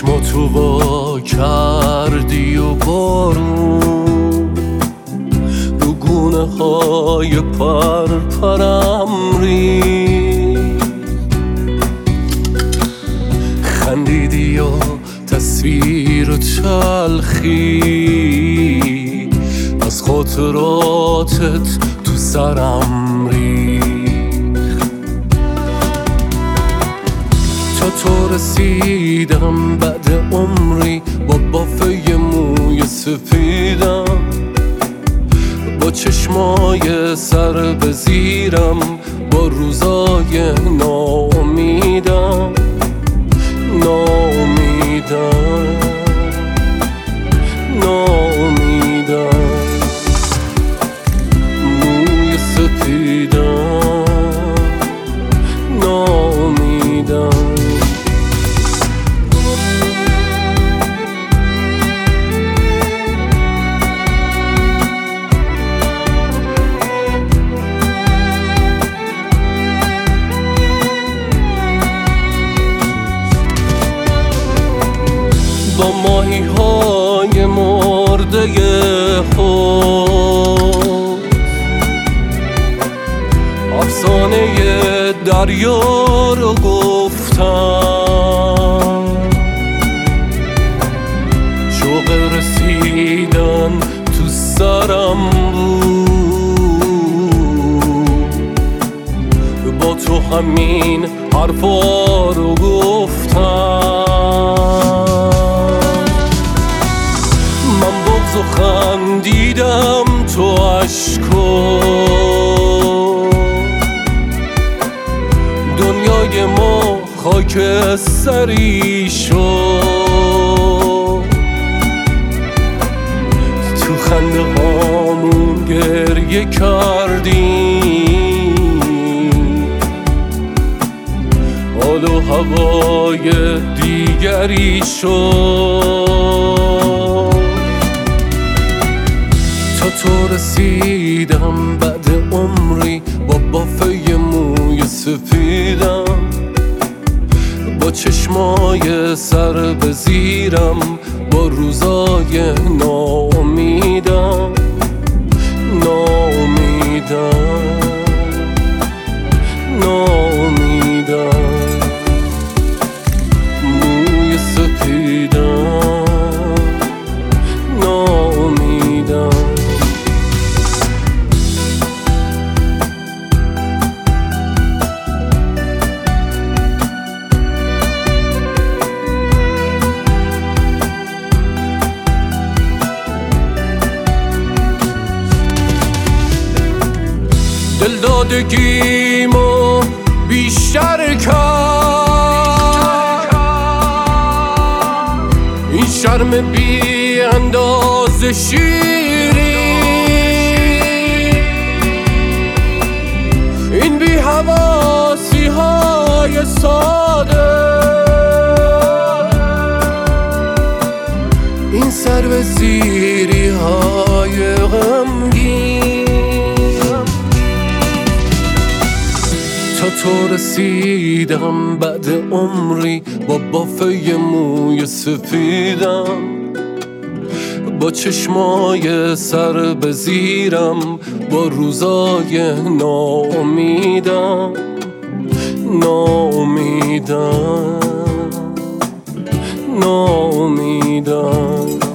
چشماتو وا کردی و بارون رو گونه های پرپرم ریخت. خندیدی و تصویر و تلخی از خاطراتت تو سرم ریخت. تا تو رسیدم بعد عمری با بافه موی سفیدم، با چشمای سر به زیرم، با روزای ناامیدم ناامیدم ناامیدم. موی سفیدم ناامیدم. با ماهی های مرده خود افسانه دریا رو گفتم. شوق رسیدن تو سرم بود، با تو همین حرفا رو گفتم. و خندیدم تو عشقا، دنیای ما خاکستری شد. تو خنده هامون گریه کردیم، حال و هوای دیگری شد. تا تو رسیدم بعد عمری با بافه موی سفیدم، با چشمای سر به زیرم، با روزای ناامیدم ناامیدم ناامیدم. موی سفیدم ناامیدم. دلدادگیمو بیشتر کرد این شرم بی اندازه شیری، این بی حواسی های ساده، این سر به زیری های غمگین. تا تو رسیدم بعد عمری با بافه موی سفیدم، با چشمای سر به زیرم، با روزای ناامیدم ناامیدم ناامیدم.